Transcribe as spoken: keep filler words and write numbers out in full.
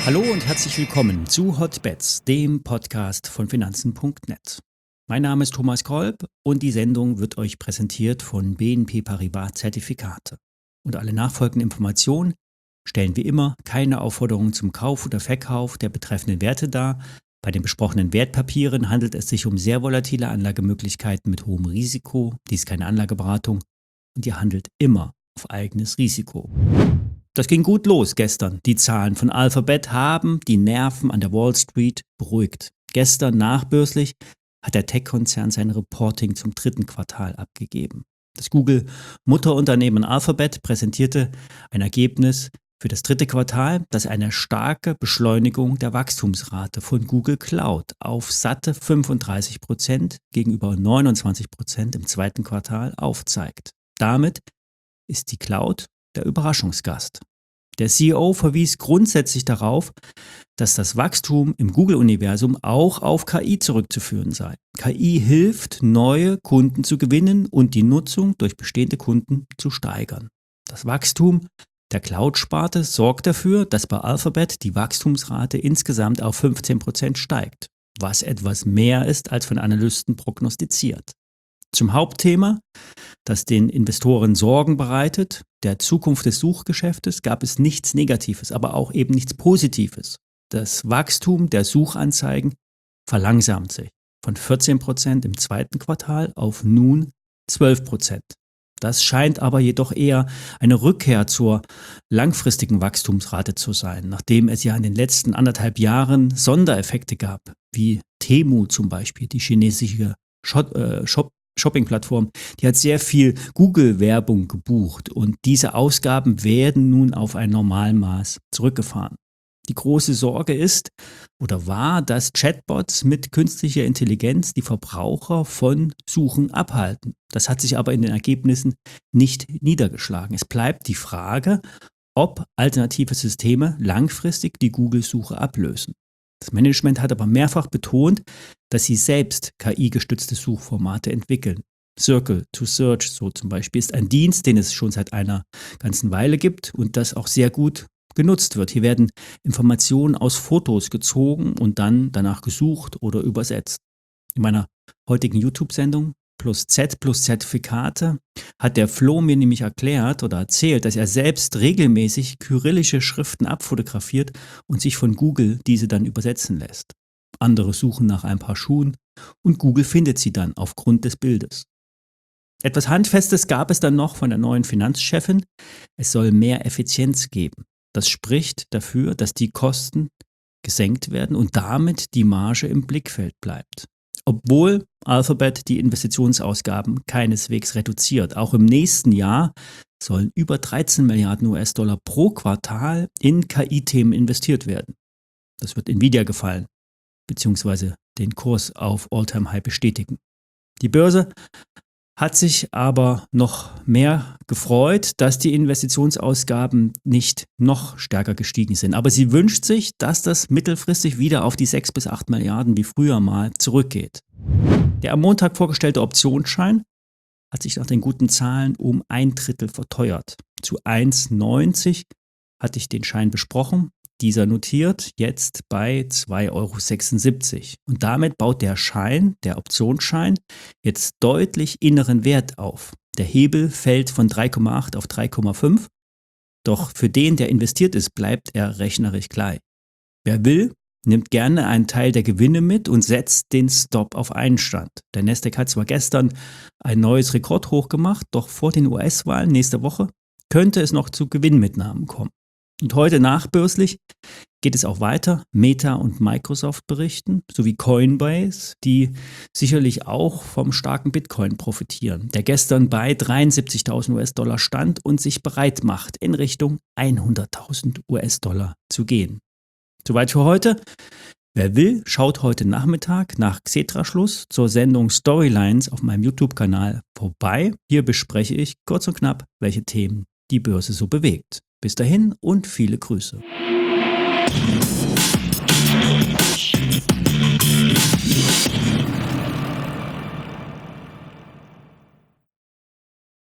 Hallo und herzlich willkommen zu Hotbets, dem Podcast von Finanzen Punkt net. Mein Name ist Thomas Kolb und die Sendung wird euch präsentiert von B N P Paribas Zertifikate. Und alle nachfolgenden Informationen stellen wie immer keine Aufforderungen zum Kauf oder Verkauf der betreffenden Werte dar. Bei den besprochenen Wertpapieren handelt es sich um sehr volatile Anlagemöglichkeiten mit hohem Risiko. Dies ist keine Anlageberatung und ihr handelt immer auf eigenes Risiko. Das ging gut los gestern. Die Zahlen von Alphabet haben die Nerven an der Wall Street beruhigt. Gestern nachbörslich hat der Tech-Konzern sein Reporting zum dritten Quartal abgegeben. Das Google-Mutterunternehmen Alphabet präsentierte ein Ergebnis für das dritte Quartal, das eine starke Beschleunigung der Wachstumsrate von Google Cloud auf satte fünfunddreißig Prozent gegenüber neunundzwanzig Prozent im zweiten Quartal aufzeigt. Damit ist die Cloud der Überraschungsgast. Der C E O verwies grundsätzlich darauf, dass das Wachstum im Google-Universum auch auf K I zurückzuführen sei. K I hilft, neue Kunden zu gewinnen und die Nutzung durch bestehende Kunden zu steigern. Das Wachstum der Cloud-Sparte sorgt dafür, dass bei Alphabet die Wachstumsrate insgesamt auf fünfzehn Prozent steigt, was etwas mehr ist als von Analysten prognostiziert. Zum Hauptthema, das den Investoren Sorgen bereitet, der Zukunft des Suchgeschäftes, gab es nichts Negatives, aber auch eben nichts Positives. Das Wachstum der Suchanzeigen verlangsamt sich von vierzehn Prozent im zweiten Quartal auf nun zwölf Prozent. Das scheint aber jedoch eher eine Rückkehr zur langfristigen Wachstumsrate zu sein, nachdem es ja in den letzten anderthalb Jahren Sondereffekte gab, wie Temu zum Beispiel, die chinesische Shop, äh, Shop Shopping-Plattform, die hat sehr viel Google-Werbung gebucht und diese Ausgaben werden nun auf ein Normalmaß zurückgefahren. Die große Sorge ist oder war, dass Chatbots mit künstlicher Intelligenz die Verbraucher von Suchen abhalten. Das hat sich aber in den Ergebnissen nicht niedergeschlagen. Es bleibt die Frage, ob alternative Systeme langfristig die Google-Suche ablösen. Das Management hat aber mehrfach betont, dass sie selbst K I-gestützte Suchformate entwickeln. Circle to Search, so zum Beispiel, ist ein Dienst, den es schon seit einer ganzen Weile gibt und das auch sehr gut genutzt wird. Hier werden Informationen aus Fotos gezogen und dann danach gesucht oder übersetzt. In meiner heutigen YouTube-Sendung Plus Z plus Zertifikate hat der Flo mir nämlich erklärt oder erzählt, dass er selbst regelmäßig kyrillische Schriften abfotografiert und sich von Google diese dann übersetzen lässt. Andere suchen nach ein paar Schuhen und Google findet sie dann aufgrund des Bildes. Etwas Handfestes gab es dann noch von der neuen Finanzchefin. Es soll mehr Effizienz geben. Das spricht dafür, dass die Kosten gesenkt werden und damit die Marge im Blickfeld bleibt. Obwohl Alphabet die Investitionsausgaben keineswegs reduziert. Auch im nächsten Jahr sollen über dreizehn Milliarden U S-Dollar pro Quartal in K I-Themen investiert werden. Das wird Nvidia gefallen, beziehungsweise den Kurs auf All-Time-High bestätigen. Die Börse hat sich aber noch mehr gefreut, dass die Investitionsausgaben nicht noch stärker gestiegen sind. Aber sie wünscht sich, dass das mittelfristig wieder auf die sechs bis acht Milliarden wie früher mal zurückgeht. Der am Montag vorgestellte Optionsschein hat sich nach den guten Zahlen um ein Drittel verteuert. Zu eins Komma neunzig hatte ich den Schein besprochen. Dieser notiert jetzt bei zwei Euro sechsundsiebzig. Und damit baut der Schein, der Optionsschein, jetzt deutlich inneren Wert auf. Der Hebel fällt von drei Komma acht auf drei Komma fünf. Doch für den, der investiert ist, bleibt er rechnerisch gleich. Wer will, nimmt gerne einen Teil der Gewinne mit und setzt den Stop auf Einstand. Der Nasdaq hat zwar gestern ein neues Rekordhoch gemacht, doch vor den U S-Wahlen nächste Woche könnte es noch zu Gewinnmitnahmen kommen. Und heute nachbörslich geht es auch weiter. Meta und Microsoft berichten, sowie Coinbase, die sicherlich auch vom starken Bitcoin profitieren, der gestern bei dreiundsiebzigtausend U S-Dollar stand und sich bereit macht, in Richtung hunderttausend U S-Dollar zu gehen. Soweit für heute. Wer will, schaut heute Nachmittag nach Xetra-Schluss zur Sendung Storylines auf meinem YouTube-Kanal vorbei. Hier bespreche ich kurz und knapp, welche Themen die Börse so bewegt. Bis dahin und viele Grüße.